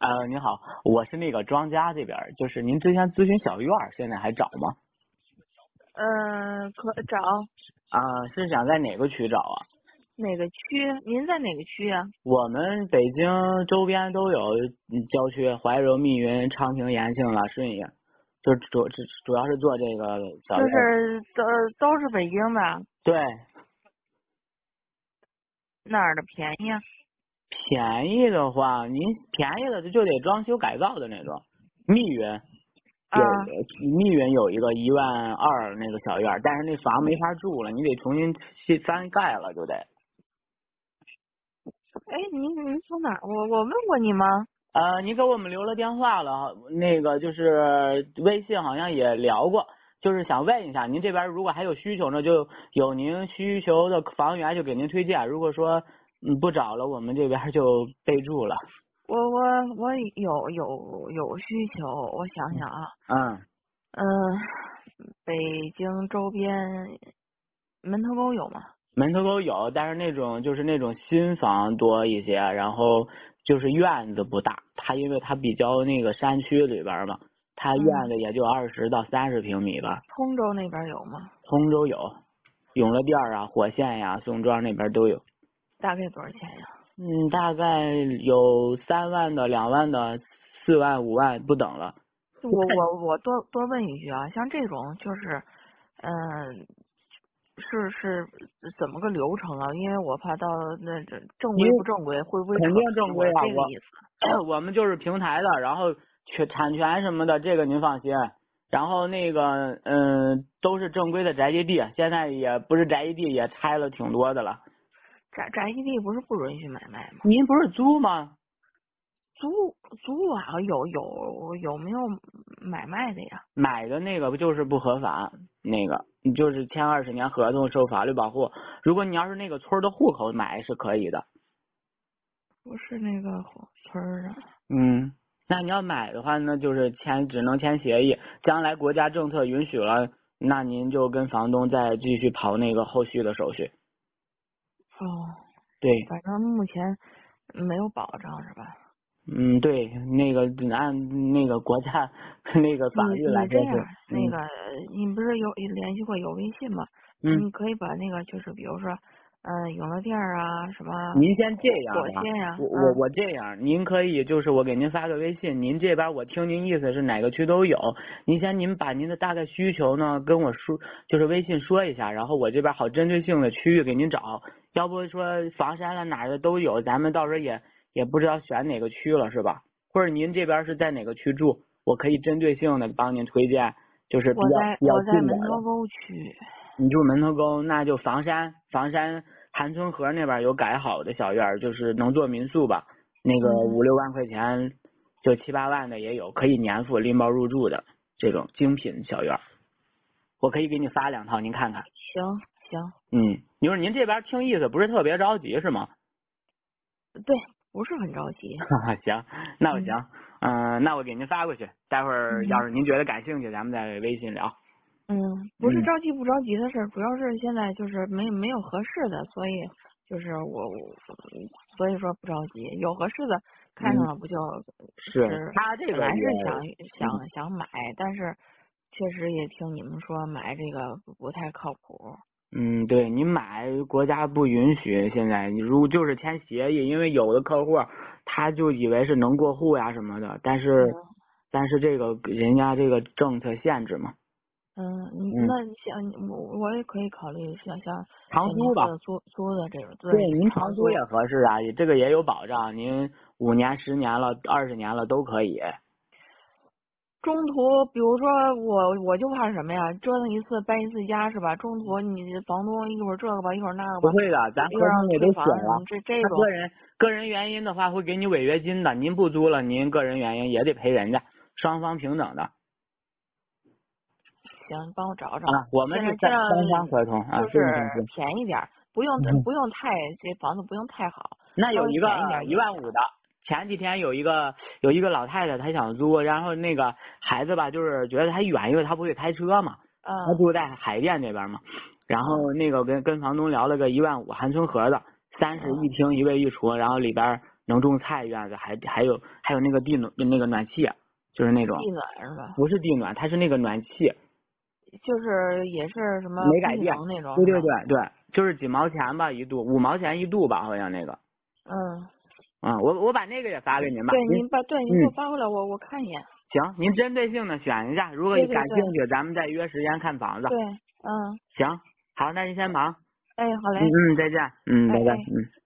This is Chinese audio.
你好，我是那个庄家这边儿，就是您之前咨询小院儿，现在还找吗？ 可找是想在哪个区找啊？ 哪个区？您在哪个区啊？ 我们北京周边都有，郊区怀柔、密云、昌平、延庆了、顺义，就主要是做这个小就院儿。 是都是北京的， 对， 哪儿的便宜啊？ 便宜的话，您便宜的就得装修改造的那种。密云有啊， 密云有一个1.2万那个小院儿，但是那房没法住了，你得重新翻盖了，就得。 哎，您从哪儿？我问过你吗？ 你给我们留了电话了，那个就是微信好像也聊过，就是想问一下，您这边如果还有需求呢，就有您需求的房源就给您推荐。如果说不找了，我们这边就备注了。 我有需求，我想想啊， 嗯， 嗯、北京周边门头沟有吗？ 门头沟有，但是那种新房多一些，然后就是院子不大，因为它比较那个山区里边嘛，它院子也就20到30平米吧。 通州那边有吗？ 通州有，永乐店啊、火线呀、宋庄那边都有。 大概多少钱呀？ 大概有3万的、2万的、4万、5万不等了。 我多问一句啊，像这种就是，嗯、是怎么个流程啊？因为我怕到那这正您规不正规，会不会扯肯定皮？我正规啊， 这个意思。 我们就是平台的，然后产权什么的，这个您放心。然后那个都是正规的宅基地，现在也不是宅基地，也拆了挺多的了。 宅基地不是不允许买卖吗？ 您不是租吗？ 租啊，有没有买卖的呀？ 买的那个不就是不合法，那个你就是签20年合同，受法律保护。如果你要是那个村的户口买是可以的。 不是那个村儿的。 嗯，那你要买的话，那就是只能签协议。将来国家政策允许了，那您就跟房东再继续跑那个后续的手续。 哦， 对， 反正目前没有保障是吧？ 对，那个按那个国家那个法律来你这样， 说是， 那个你不是联系过有微信吗？ 嗯。 你可以把那个就是比如说，永乐店啊，什么您先这样吧， 火线呀， 我这样，您可以就是我给您发个微信，您这边我听您意思是哪个区都有，您把您的大概需求呢跟我说，就是微信说一下，然后我这边好针对性的区域给您找，要不说房山了哪儿的都有，咱们到时候也不知道选哪个区了是吧？或者您这边是在哪个区住，我可以针对性的帮您推荐，就是比较我在近点的。 门头沟区。 你住门头沟，那就房山韩村河那边有改好的小院，就是能做民宿吧。那个5、6万块钱，就7、8万的也有，可以年付拎包入住的这种精品小院。我可以给你发2套，您看看。 行行， 你说您这边听意思不是特别着急是吗？ 对，不是很着急。 行，那我行，那我给您发过去，待会儿要嗯是您觉得感兴趣，咱们再微信聊。 不是着急不着急的事儿，主要是现在就是没有合适的，所以就是所以说不着急，有合适的看上了不就是他这本来是个也想买，但是确实也听你们说买这个不太靠谱。 对你买国家不允许，现在你如就是签协议，因为有的客户他就以为是能过户呀什么的，但是这个人家这个政策限制嘛。 那像我也可以考虑像您长租吧， 说的租的这种， 对， 对， 您长租。 长租也合适啊，这个也有保障，您5年、10年了、20年了都可以。 中途，比如说我就怕什么呀？折腾一次搬一次家是吧？中途你房东一会儿这个吧，一会儿那个吧， 不会的，咱又让合同里都退写了， 房什么这他种。 个人原因的话会给你违约金的，您不租了，您个人原因也得赔人家，双方平等的。 行，帮我找找。 我们是三尽量方合同啊， 就是这个放心。 便宜点，不用太这房子不用太好，稍微那有一个便宜点也 1.5万行。 的，前几天有一个老太太，她想租，然后那个孩子吧，就是觉得太远，因为她不会开车嘛，她住在海淀这边嘛，然后那个跟房东聊了个1.5万，韩村河的，31厅1卫1厨，然后里边能种菜院子，还有那个那个暖气，就是那种地暖是吧？ 不是地暖，它是那个暖气， 就是也是什么空没改电调那种， 对对是吧？ 对对，就是几毛钱吧一度，5毛钱一度吧，好像那个。 嗯， 我把那个也发给您吧。 对，您给我发过来，我看一眼。 行，您针对性的选一下，如果对对对感兴趣，咱们再约时间看房子。 对，嗯， 行，好，那您先忙。 哎，好嘞。 再见。拜拜。 哎哎。